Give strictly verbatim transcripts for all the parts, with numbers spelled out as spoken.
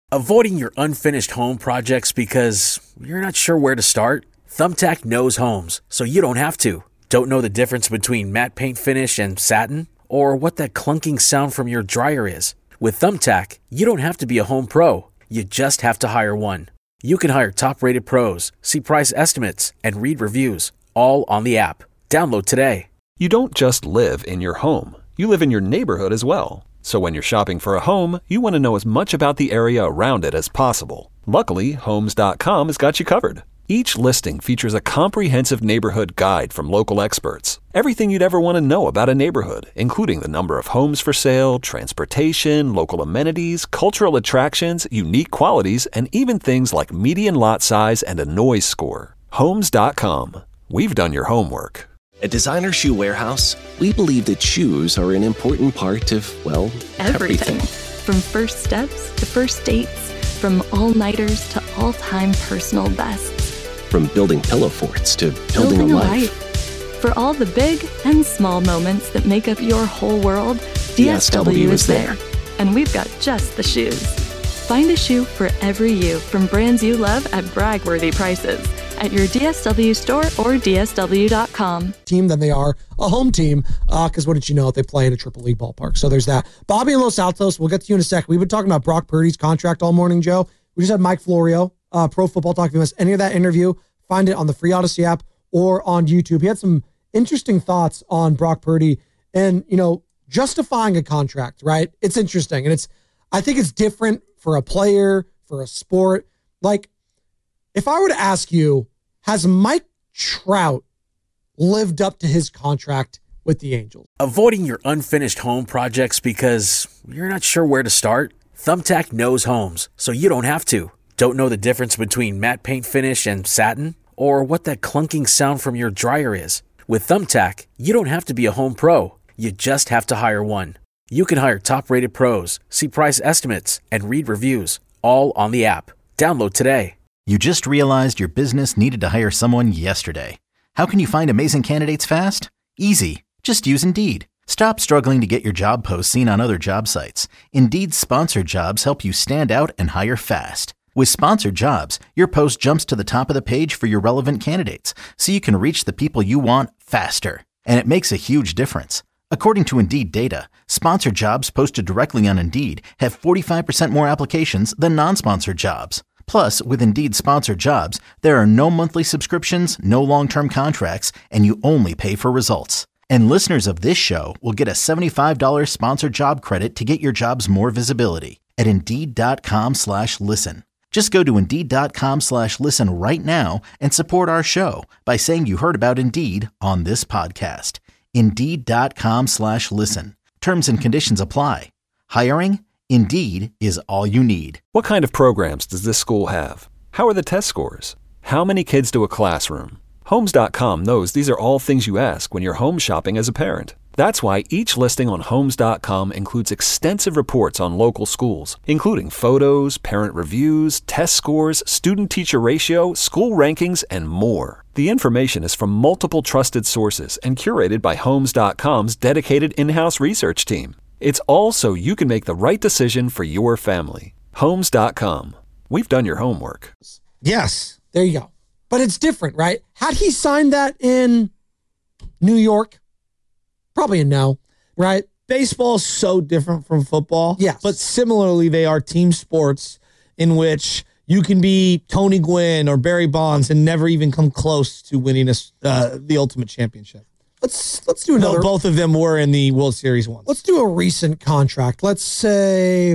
Avoiding your unfinished home projects because you're not sure where to start? Thumbtack knows homes, so you don't have to. Don't know the difference between matte paint finish and satin? Or what that clunking sound from your dryer is? With Thumbtack, you don't have to be a home pro. You just have to hire one. You can hire top-rated pros, see price estimates, and read reviews, all on the app. Download today. You don't just live in your home. You live in your neighborhood as well. So when you're shopping for a home, you want to know as much about the area around it as possible. Luckily, Homes dot com has got you covered. Each listing features a comprehensive neighborhood guide from local experts. Everything you'd ever want to know about a neighborhood, including the number of homes for sale, transportation, local amenities, cultural attractions, unique qualities, and even things like median lot size and a noise score. Homes dot com. We've done your homework. At Designer Shoe Warehouse, we believe that shoes are an important part of, well, everything. everything. From first steps to first dates, from all-nighters to all-time personal bests. From building pillow forts to building, building a, a life. life. For all the big and small moments that make up your whole world, D S W is there. And we've got just the shoes. Find a shoe for every you from brands you love at brag-worthy prices at your D S W store or D S W dot com. Team than they are a home team, because uh, what did you know? They play in a triple league ballpark. So there's that. Bobby and Los Altos, we'll get to you in a sec. We've been talking about Brock Purdy's contract all morning, Joe. We just had Mike Florio, uh, Pro Football Talk. If you missed any of that interview, find it on the free Odyssey app or on YouTube. He had some interesting thoughts on Brock Purdy and, you know, justifying a contract, right? It's interesting. And it's, I think it's different for a player, for a sport. Like, if I were to ask you, has Mike Trout lived up to his contract with the Angels? Avoiding your unfinished home projects because you're not sure where to start? Thumbtack knows homes, so you don't have to. Don't know the difference between matte paint finish and satin? Or what that clunking sound from your dryer is? With Thumbtack, you don't have to be a home pro. You just have to hire one. You can hire top-rated pros, see price estimates, and read reviews, all on the app. Download today. You just realized your business needed to hire someone yesterday. How can you find amazing candidates fast? Easy. Just use Indeed. Stop struggling to get your job posts seen on other job sites. Indeed's sponsored jobs help you stand out and hire fast. With sponsored jobs, your post jumps to the top of the page for your relevant candidates, so you can reach the people you want faster. And it makes a huge difference. According to Indeed data, sponsored jobs posted directly on Indeed have forty-five percent more applications than non-sponsored jobs. Plus, with Indeed sponsored jobs, there are no monthly subscriptions, no long-term contracts, and you only pay for results. And listeners of this show will get a seventy-five dollars sponsored job credit to get your jobs more visibility at Indeed.com slash listen. Just go to Indeed.com slash listen right now and support our show by saying you heard about Indeed on this podcast. Indeed.com slash listen. Terms and conditions apply. Hiring? Indeed is all you need. What kind of programs does this school have? How are the test scores? How many kids do a classroom? Homes dot com knows these are all things you ask when you're home shopping as a parent. That's why each listing on Homes dot com includes extensive reports on local schools, including photos, parent reviews, test scores, student-teacher ratio, school rankings, and more. The information is from multiple trusted sources and curated by Homes dot com's dedicated in-house research team. It's all so you can make the right decision for your family. Homes dot com. We've done your homework. Yes, there you go. But it's different, right? Had he signed that in New York? Probably a no, right? Baseball is so different from football. Yes. But similarly, they are team sports in which you can be Tony Gwynn or Barry Bonds and never even come close to winning a, uh, the ultimate championship. Let's let's do another. No, both of them were in the World Series once. Let's do a recent contract. Let's say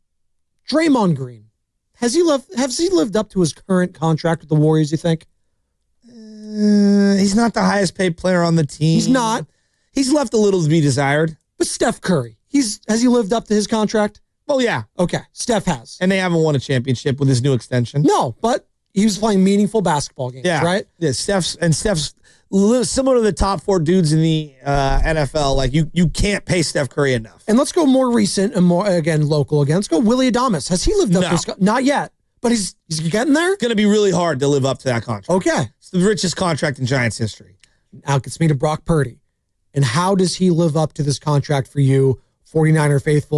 Draymond Green. Has he lived? Has he lived up to his current contract with the Warriors? You think? Uh, he's not the highest paid player on the team. He's not. He's left a little to be desired. But Steph Curry, he's has he lived up to his contract? Well, yeah. Okay, Steph has, and they haven't won a championship with his new extension. No, but he was playing meaningful basketball games. Yeah, right. Yeah, Steph's and Steph's. Similar to the top four dudes in the uh, N F L, like you, you can't pay Steph Curry enough. And let's go more recent and more again local again. Let's go Willie Adames. Has he lived up no. to his? Not yet, but he's he's getting there. It's going to be really hard to live up to that contract. Okay, it's the richest contract in Giants history. Now gets me to Brock Purdy, and how does he live up to this contract for you, forty-niner faithful?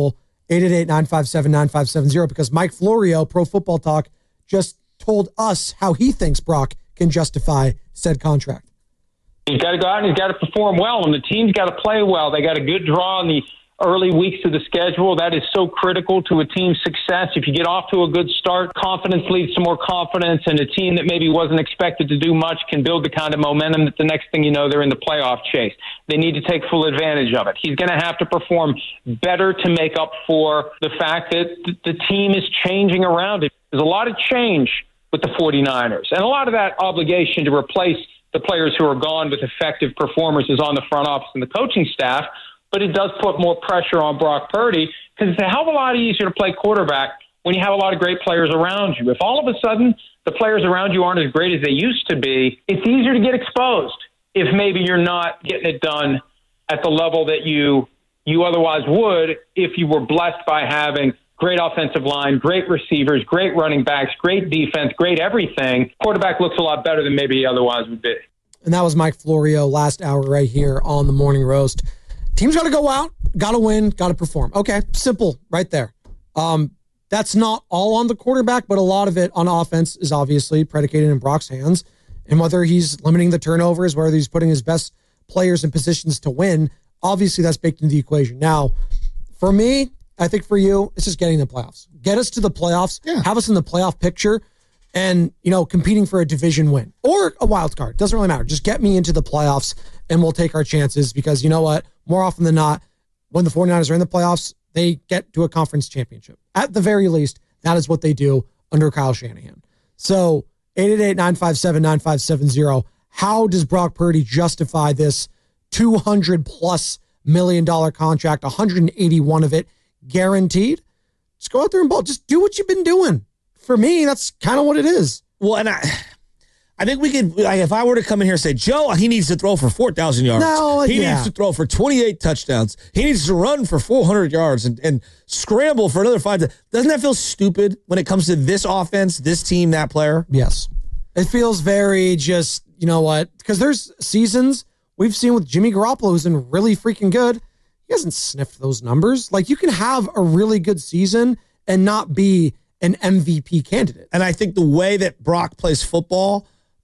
eight eight eight, nine five seven, nine five seven zero, because Mike Florio, Pro Football Talk, just told us how he thinks Brock can justify said contract. He's got to go out and he's got to perform well, and the team's got to play well. They got a good draw in the early weeks of the schedule. That is so critical to a team's success. If you get off to a good start, confidence leads to more confidence, and a team that maybe wasn't expected to do much can build the kind of momentum that the next thing you know, they're in the playoff chase. They need to take full advantage of it. He's going to have to perform better to make up for the fact that the team is changing around it. There's a lot of change with the 49ers, and a lot of that obligation to replace the players who are gone with effective performances on the front office and the coaching staff. But it does put more pressure on Brock Purdy because it's a hell of a lot easier to play quarterback when you have a lot of great players around you. If all of a sudden the players around you aren't as great as they used to be, it's easier to get exposed if maybe you're not getting it done at the level that you you otherwise would if you were blessed by having great offensive line, great receivers, great running backs, great defense, great everything. Quarterback looks a lot better than maybe he otherwise would be. And that was Mike Florio last hour right here on the Morning Roast. Team's got to go out, got to win, got to perform. Okay, simple right there. Um, that's not all on the quarterback, but a lot of it on offense is obviously predicated in Brock's hands. And whether he's limiting the turnovers, whether he's putting his best players in positions to win, obviously that's baked into the equation. Now, for me, I think for you, it's just getting the playoffs. Get us to the playoffs, yeah. Have us in the playoff picture, and, you know, competing for a division win or a wild card. Doesn't really matter. Just get me into the playoffs and we'll take our chances because, you know what? More often than not, when the 49ers are in the playoffs, they get to a conference championship. At the very least, that is what they do under Kyle Shanahan. So eight eight eight, nine five seven, nine five seven zero. How does Brock Purdy justify this two hundred plus million dollar contract, one hundred eighty-one of it guaranteed? Just go out there and ball. Just do what you've been doing. For me, that's kind of what it is. Well, and I I think we could, like, if I were to come in here and say, Joe, he needs to throw for four thousand yards. No, he yeah. needs to throw for twenty-eight touchdowns. He needs to run for four hundred yards and, and scramble for another five. Doesn't that feel stupid when it comes to this offense, this team, that player? Yes. It feels very just, you know what? Because there's seasons we've seen with Jimmy Garoppolo who's been really freaking good. He hasn't sniffed those numbers. Like, you can have a really good season and not be an M V P candidate. And I think the way that Brock plays football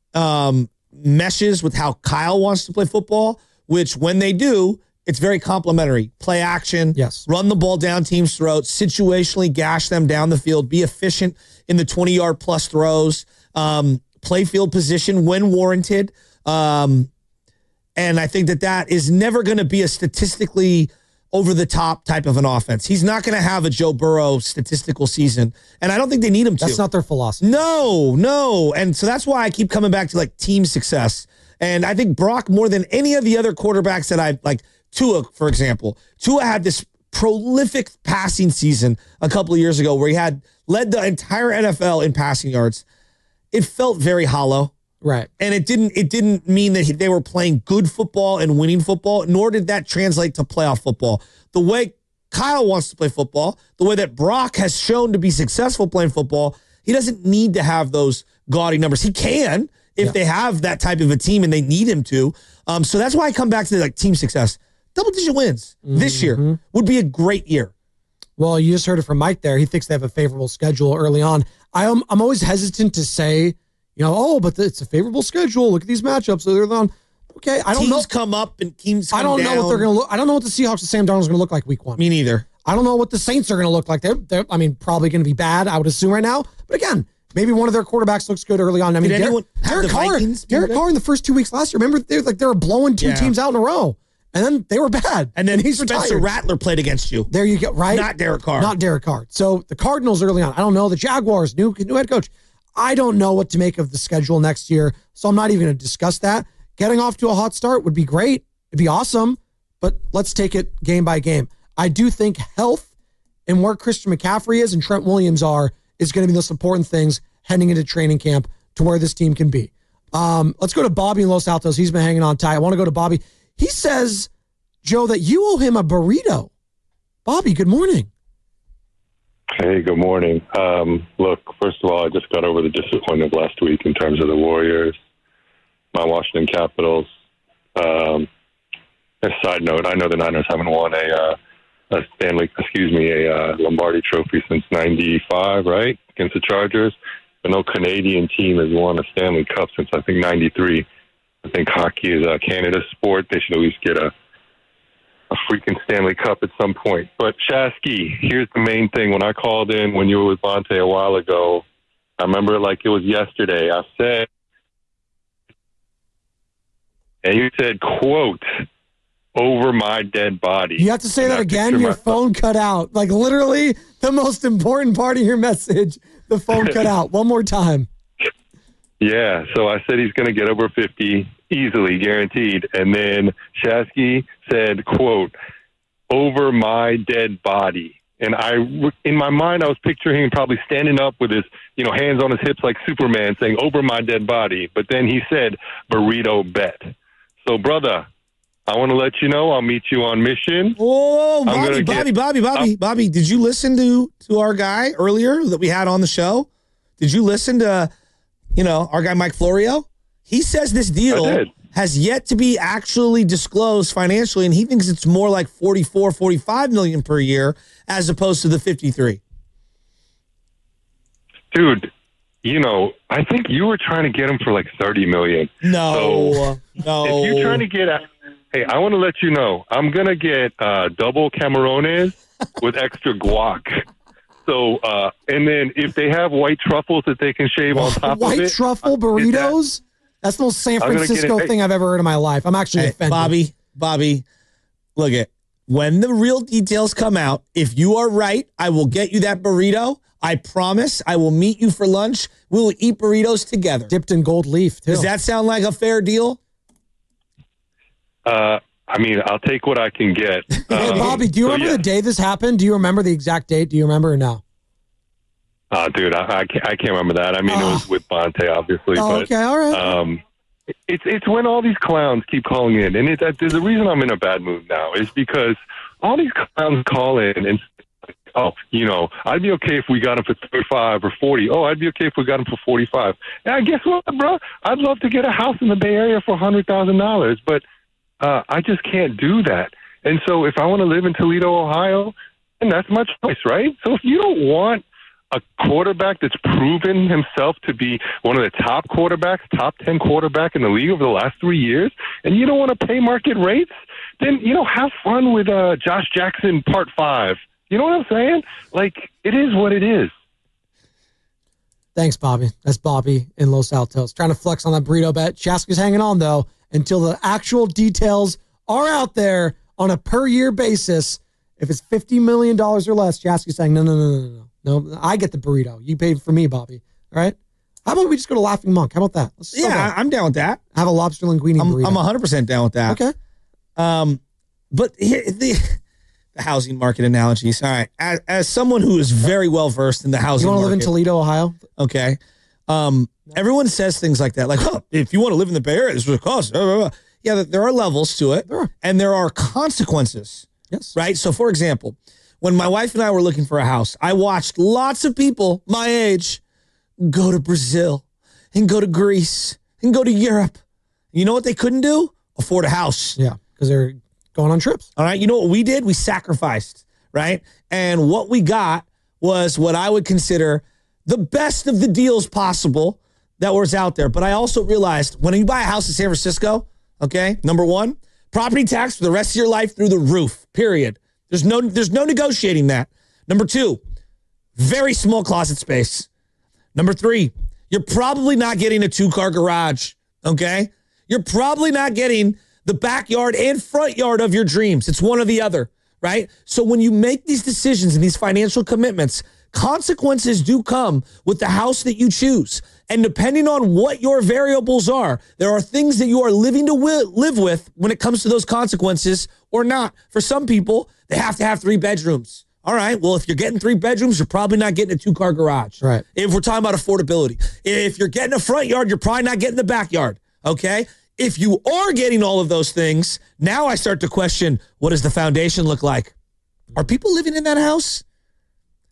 um, meshes with how Kyle wants to play football, which when they do, it's very complimentary. Play action, yes. Run the ball down teams' throats, situationally gash them down the field, be efficient in the twenty-yard plus throws, um, play field position when warranted. Um, and I think that that is never going to be a statistically over-the-top type of an offense. He's not going to have a Joe Burrow statistical season, and I don't think they need him to. That's not their philosophy. No, no. And so that's why I keep coming back to, like, team success. And I think Brock, more than any of the other quarterbacks that I like, Tua, for example, Tua had this prolific passing season a couple of years ago where he had led the entire N F L in passing yards. It felt very hollow. Right. And it didn't it didn't mean that they were playing good football and winning football, nor did that translate to playoff football. The way Kyle wants to play football, the way that Brock has shown to be successful playing football, he doesn't need to have those gaudy numbers. He can if yeah. they have that type of a team and they need him to. Um, so that's why I come back to like team success. Double-digit wins mm-hmm. this year would be a great year. Well, you just heard it from Mike there. He thinks they have a favorable schedule early on. I am, I'm always hesitant to say, you know, oh, but it's a favorable schedule. Look at these matchups early on. Okay, I don't teams know. Teams come up and teams come I don't down. know what they're going to look. I don't know what the Seahawks and Sam Darnold is going to look like week one. Me neither. I don't know what the Saints are going to look like. They're, they're I mean, probably going to be bad, I would assume right now. But again, maybe one of their quarterbacks looks good early on. I mean, Did anyone Derek, Derek Carr, Vikings Derek Carr in the first two weeks last year. Remember, they like they were blowing two yeah. teams out in a row, and then they were bad. And then and he's Spencer retired. Rattler played against you. There you go. Right, not Derek Carr. Not Derek Carr. So the Cardinals early on. I don't know the Jaguars. New new head coach. I don't know what to make of the schedule next year, so I'm not even going to discuss that. Getting off to a hot start would be great. It'd be awesome, but let's take it game by game. I do think health and where Christian McCaffrey is and Trent Williams are is going to be the most important things heading into training camp to where this team can be. Um, let's go to Bobby in Los Altos. He's been hanging on tight. I want to go to Bobby. He says, Joe, that you owe him a burrito. Bobby, good morning. Hey, good morning. Um, look, first of all, I just got over the disappointment last week in terms of the Warriors, my Washington Capitals. Um, a side note, I know the Niners haven't won a uh, a Stanley, excuse me, a uh, Lombardi Trophy since ninety-five, right, against the Chargers. But no Canadian team has won a Stanley Cup since, I think, ninety-three. I think hockey is a Canada sport. They should at least get a a freaking Stanley Cup at some point. But, Shasky, here's the main thing. When I called in when you were with Bonte a while ago, I remember it like it was yesterday. I said, and you said, quote, over my dead body. You have to say and that I again. picture Your myself- phone cut out. Like literally the most important part of your message. The phone cut out. One more time. Yeah, so I said he's going to get over fifty, easily, guaranteed. And then Shasky said, quote, over my dead body. And I, in my mind, I was picturing him probably standing up with his, you know, hands on his hips like Superman saying, over my dead body. But then he said, burrito bet. So, brother, I want to let you know I'll meet you on Mission. Oh, I'm Bobby, gonna Bobby, get- Bobby, Bobby, I'm- Bobby, did you listen to, to our guy earlier that we had on the show? Did you listen to, you know, our guy Mike Florio? He says this I deal did. has yet to be actually disclosed financially, and he thinks it's more like forty-four, forty-five million per year as opposed to the fifty-three. Dude, you know, I think you were trying to get him for like thirty million. No, no. If you're trying to get a, hey, I want to let you know, I'm going to get uh, double Camarones with extra guac. So, uh, and then if they have white truffles that they can shave on top White of it. truffle I'll get burritos? That's the most San I'm gonna get Francisco it. Hey. thing I've ever heard in my life. I'm actually Hey, offended. Bobby, Bobby, look at when the real details come out. If you are right, I will get you that burrito. I promise. I will meet you for lunch. We will eat burritos together. Dipped in gold leaf, too. Does that sound like a fair deal? Uh, I mean, I'll take what I can get. Hey, Um, Bobby, do you so remember yeah. the day this happened? Do you remember the exact date? Do you remember or no? Oh, dude, I, I, can't, I can't remember that. I mean, it was with Bonte, obviously. Oh, but, okay, all right. Um, it's it's when all these clowns keep calling in, and it, uh, there's a reason I'm in a bad mood now is because all these clowns call in and oh, you know, I'd be okay if we got him for thirty-five or forty. Oh, I'd be okay if we got him for forty-five. Yeah, guess what, bro? I'd love to get a house in the Bay Area for one hundred thousand dollars, but uh, I just can't do that. And so if I want to live in Toledo, Ohio, and that's my choice, right? So if you don't want a quarterback that's proven himself to be one of the top quarterbacks, top ten quarterback in the league over the last three years, and you don't want to pay market rates, then, you know, have fun with uh, Josh Jackson part five. You know what I'm saying? Like, it is what it is. Thanks, Bobby. That's Bobby in Los Altos. Trying to flex on that burrito bet. Shaska's hanging on, though, until the actual details are out there on a per-year basis. If it's fifty million dollars or less, Shaska's saying, no, no, no, no, no. No, I get the burrito. You paid for me, Bobby. All right? How about we just go to Laughing Monk? How about that? Let's just go Yeah, there. I'm down with that. Have a lobster linguine I'm, burrito. I'm one hundred percent down with that. Okay. Um, but here, the, the housing market analogies. All right. As, as someone who is very well versed in the housing You want to market. live in Toledo, Ohio? Okay. Um, everyone says things like that, like, oh, if you want to live in the Bay Area, this is what it costs. Blah, blah, blah. Yeah, there are levels to it, There are. and there are consequences, Yes. right? So, for example, when my wife and I were looking for a house, I watched lots of people my age go to Brazil and go to Greece and go to Europe. You know what they couldn't do? Afford a house. Yeah, because they're going on trips. All right. You know what we did? We sacrificed, right? And what we got was what I would consider the best of the deals possible that was out there. But I also realized when you buy a house in San Francisco, okay, number one, property tax for the rest of your life through the roof, period. There's no, there's no negotiating that. Number two, very small closet space. Number three, you're probably not getting a two-car garage, okay? You're probably not getting the backyard and front yard of your dreams. It's one or the other, right? So when you make these decisions and these financial commitments, consequences do come with the house that you choose. And depending on what your variables are, there are things that you are living to wi- live with when it comes to those consequences or not. For some people, they have to have three bedrooms. All right, well, if you're getting three bedrooms, you're probably not getting a two-car garage. Right. If we're talking about affordability. If you're getting a front yard, you're probably not getting the backyard, okay? If you are getting all of those things, now I start to question, what does the foundation look like? Are people living in that house?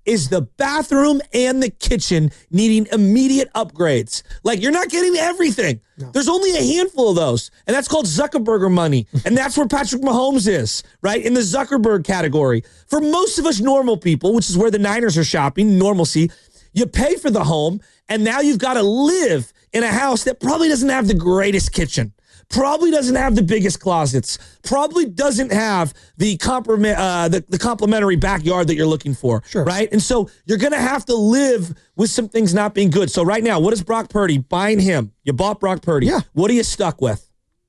is the bathroom and the kitchen needing immediate upgrades. Like, you're not getting everything. No. There's only a handful of those, and that's called Zuckerberger money, and that's where Patrick Mahomes is, right, in the Zuckerberg category. For most of us normal people, which is where the Niners are shopping, normalcy, you pay for the home, and now you've got to live in a house that probably doesn't have the greatest kitchen. Probably doesn't have the biggest closets. Probably doesn't have the compliment, uh, the, the complimentary backyard that you're looking for, sure. right? And so you're going to have to live with some things not being good. So right now, what is Brock Purdy buying him? You bought Brock Purdy. Yeah. What are you stuck with?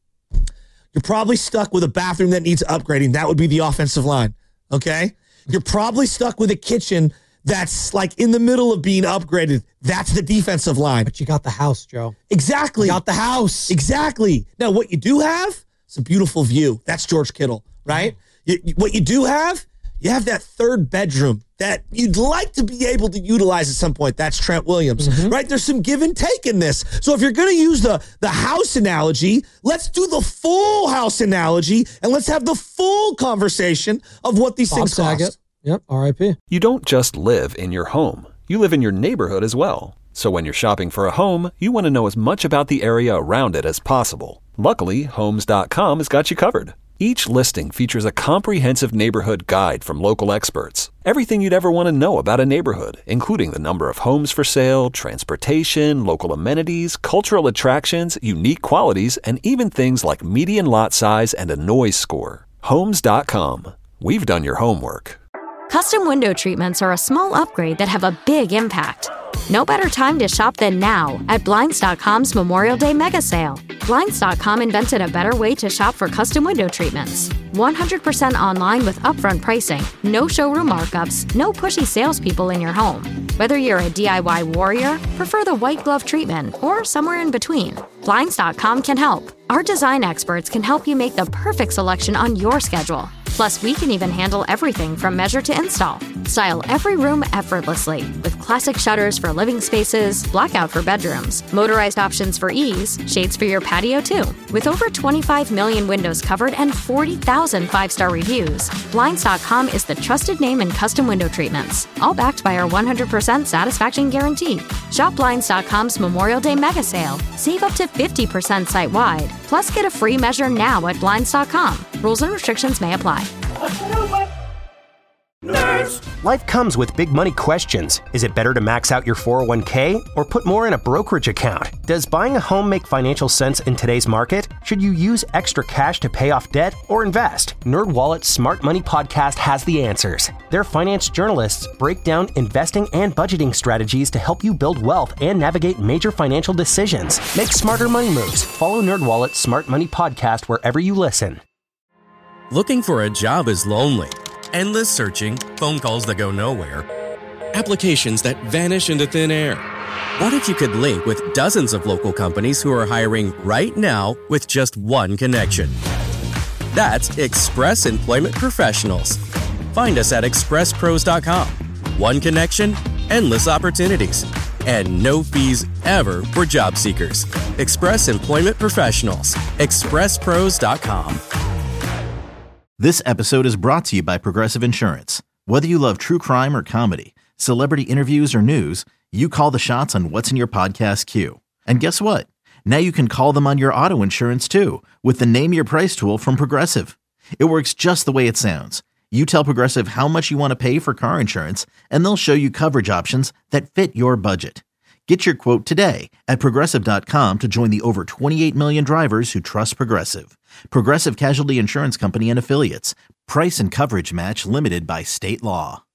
You're probably stuck with a bathroom that needs upgrading. That would be the offensive line, okay? You're probably stuck with a kitchen that's like in the middle of being upgraded. That's the defensive line. But you got the house, Joe. Exactly. You got the house. Exactly. Now, what you do have is a beautiful view. That's George Kittle, right? You, you, what you do have, you have that third bedroom that you'd like to be able to utilize at some point. That's Trent Williams, mm-hmm. right? There's some give and take in this. So if you're going to use the, the house analogy, let's do the full house analogy, and let's have the full conversation of what these Bob things Saget. cost. Yep, R I P. You don't just live in your home. You live in your neighborhood as well. So when you're shopping for a home, you want to know as much about the area around it as possible. Luckily, Homes dot com has got you covered. Each listing features a comprehensive neighborhood guide from local experts. Everything you'd ever want to know about a neighborhood, including the number of homes for sale, transportation, local amenities, cultural attractions, unique qualities, and even things like median lot size and a noise score. Homes dot com. We've done your homework. Custom window treatments are a small upgrade that have a big impact. No better time to shop than now at Blinds dot com's Memorial Day Mega Sale. Blinds dot com invented a better way to shop for custom window treatments. one hundred percent online with upfront pricing, no showroom markups, no pushy salespeople in your home. Whether you're a D I Y warrior, prefer the white glove treatment, or somewhere in between, Blinds dot com can help. Our design experts can help you make the perfect selection on your schedule. Plus, we can even handle everything from measure to install. Style every room effortlessly with classic shutters for living spaces, blackout for bedrooms, motorized options for ease, shades for your patio too. With over twenty-five million windows covered and forty thousand five-star reviews, Blinds dot com is the trusted name in custom window treatments, all backed by our one hundred percent satisfaction guarantee. Shop Blinds dot com's Memorial Day Mega Sale. Save up to fifty percent site-wide. Plus, get a free measure now at Blinds dot com. Rules and restrictions may apply. Nerds. Life comes with big money questions. Is it better to max out your four oh one k or put more in a brokerage account? Does buying a home make financial sense in today's market? Should you use extra cash to pay off debt or invest? NerdWallet's Smart Money Podcast has the answers. Their finance journalists break down investing and budgeting strategies to help you build wealth and navigate major financial decisions. Make smarter money moves. Follow NerdWallet's Smart Money Podcast wherever you listen. Looking for a job is lonely. Endless searching, phone calls that go nowhere, applications that vanish into thin air. What if you could link with dozens of local companies who are hiring right now with just one connection? That's Express Employment Professionals. Find us at express pros dot com. One connection, endless opportunities, and no fees ever for job seekers. Express Employment Professionals. express pros dot com. This episode is brought to you by Progressive Insurance. Whether you love true crime or comedy, celebrity interviews or news, you call the shots on what's in your podcast queue. And guess what? Now you can call them on your auto insurance too with the Name Your Price tool from Progressive. It works just the way it sounds. You tell Progressive how much you want to pay for car insurance, and they'll show you coverage options that fit your budget. Get your quote today at Progressive dot com to join the over twenty-eight million drivers who trust Progressive. Progressive Casualty Insurance Company and Affiliates. Price and coverage match limited by state law.